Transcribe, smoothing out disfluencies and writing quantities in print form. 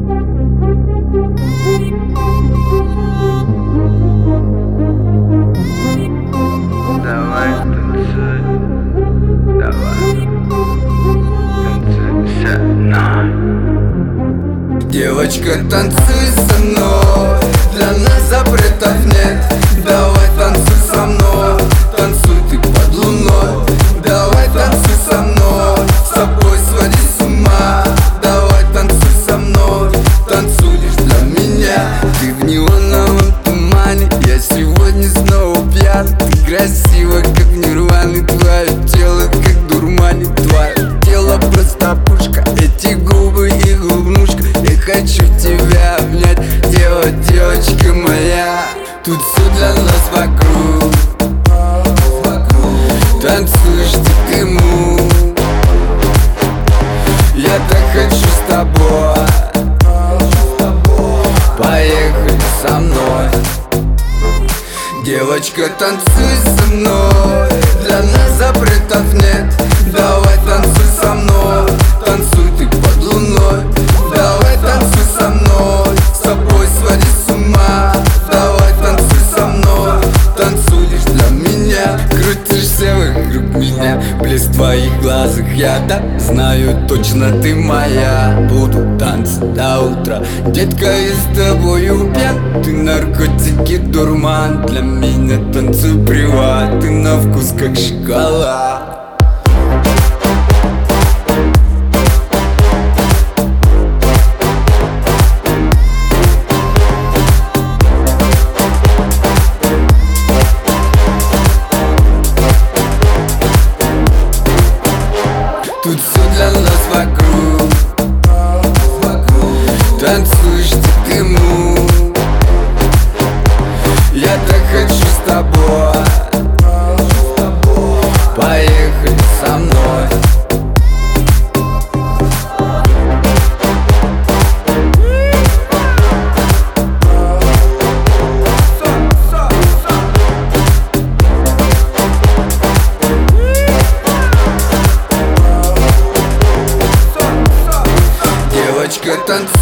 Давай танцуй, давай танцуй со мной. Девочка, танцуй со мной, для нас запретов нет. Давай танцуй со мной, танцуй ты под луной. Давай танцуй со мной, с собой своди с ума. Давай танцуй со мной, танцуй лишь для меня. Ты в неоновом тумане, я сегодня снова пьян. Ты красива, как в нирване, твое тело как дурмане. Твое тело просто пушка, эти губы и губнушка. Я хочу тебя обнять, девочка моя. Тут все для нас вокруг, танцуешь ты к ему. Я так хочу с тобой, поехали со мной. Девочка, танцуй со мной, для нас запретов нет. Давай танцуй со мной, танцуй ты под луной. Давай танцуй со мной, с собой своди с ума. Давай танцуй со мной, танцуй лишь для меня. Крутишься вокруг меня, блеск в твоих глазах. Я да знаю точно, ты моя. Буду танцевать до утра, детка, я с тобою пьян. Ты наркотики, дурман, для меня танцуй приват. Ты на вкус как шоколад. Тут все для нас вокруг, танцуешь ты к ему. Я так хочу с тобой, поехали со мной. Девочка, танцуй